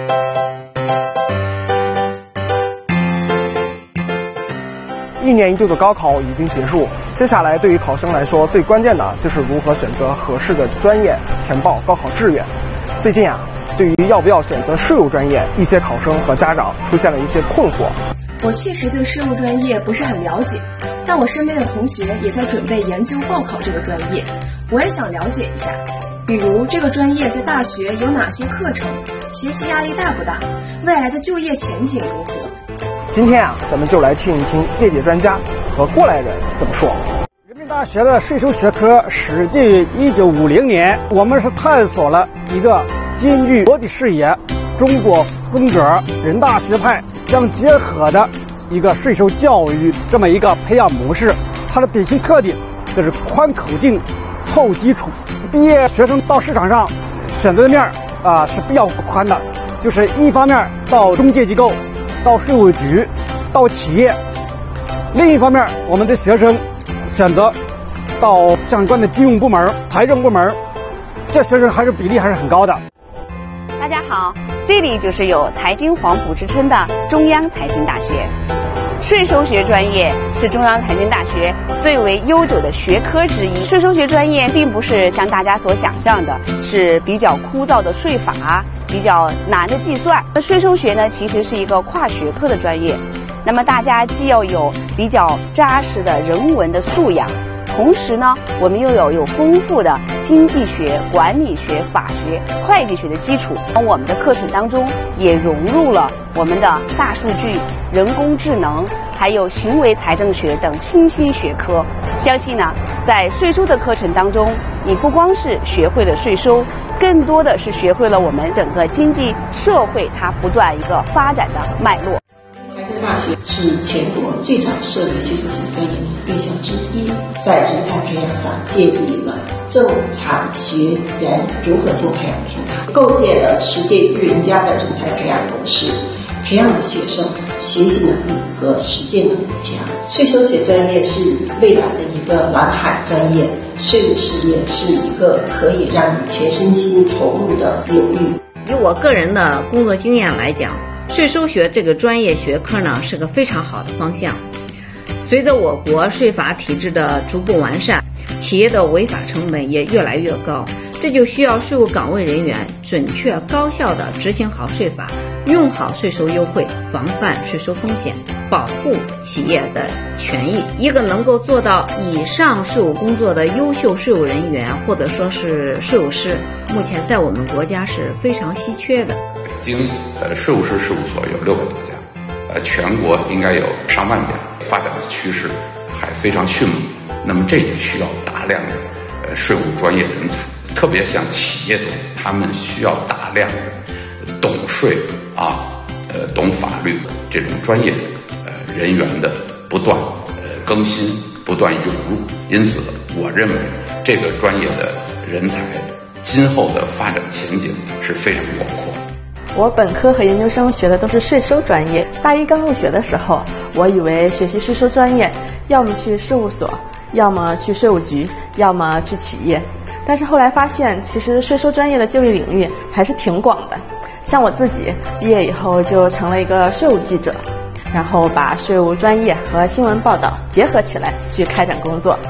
1年1度的高考已经结束，接下来对于考生来说，最关键的就是如何选择合适的专业，填报高考志愿。最近对于要不要选择税务专业，一些考生和家长出现了一些困惑。 我确实对税务专业不是很了解，但我身边的同学也在准备研究报考这个专业，我也想了解一下。比如这个专业在大学有哪些课程，学习压力大不大，未来的就业前景如何？ 今天咱们就来听一听业界专家和过来人怎么说。 人民大学的税收学科始建于1950年，我们是探索了一个兼具国际视野、中国风格、人大学派相结合的一个税收教育这么一个培养模式。它的典型特点就是宽口径、厚基础。毕业学生到市场上选择的面是比较宽的，就是一方面到中介机构，到税务局，到企业；另一方面，我们的学生选择到相关的金融部门、财政部门，这学生比例还是很高的。 大家好，这里就是有财经黄埔之称的中央财经大学。税收学专业是中央财经大学最为悠久的学科之一。税收学专业并不是像大家所想象的是比较枯燥的税法，比较难的计算。税收学呢，其实是一个跨学科的专业。那么大家既要有比较扎实的人文的素养，同时呢，我们又有丰富的经济学、管理学、法学、会计学的基础。我们的课程当中也融入了我们的大数据、人工智能，还有行为财政学等新兴学科。相信呢，在税收的课程当中，你不光是学会了税收，更多的是学会了我们整个经济社会它不断一个发展的脉络。 财经大学是全国最早设立税收学专业的院校之一，在人才培养上建立了政产学研融合性培养平台，构建了实践预言家的人才培养模式，培养了学生学习能力和实践能力强。税收学专业是未来的一个蓝海专业，税务事业是一个可以让你全身心投入的领域。 以我个人的工作经验来讲，税收学这个专业学科呢是个非常好的方向。随着我国税法体制的逐步完善，企业的违法成本也越来越高，这就需要税务岗位人员准确高效地执行好税法，用好税收优惠，防范税收风险，保护企业的权益。一个能够做到以上税务工作的优秀税务人员，或者说是税务师，目前在我们国家是非常稀缺的。 北京税务师事务所有600多家，全国应该有上万家，发展的趋势还非常迅猛。那么这也需要大量的税务专业人才，特别像企业中，他们需要大量的懂税懂法律的这种专业人员的不断更新、不断涌入。因此，我认为这个专业的人才今后的发展前景是非常广阔。 我本科和研究生学的都是税收专业。大一刚入学的时候，我以为学习税收专业要么去事务所，要么去税务局，要么去企业。但是后来发现，其实税收专业的就业领域还是挺广的。像我自己毕业以后就成了一个税务记者，然后把税务专业和新闻报道结合起来去开展工作。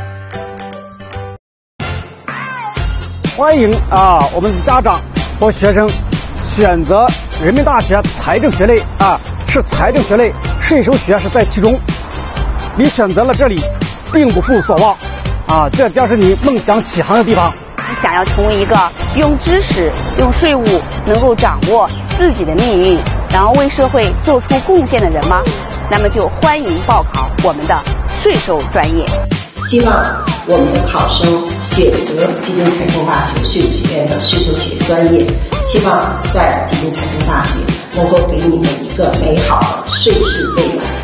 欢迎我们的家长和学生选择人民大学财政学类是财政学类，税收学是在其中。你选择了这里，并不负所望这将是你梦想起航的地方。 你想要成为一个用知识、用税务能够掌握自己的命运，然后为社会做出贡献的人吗？那么就欢迎报考我们的税收专业。 希望我们的考生选择吉林财经大学税务学院的税收学专业，希望在吉林财经大学能够给你们一个美好的税事未来。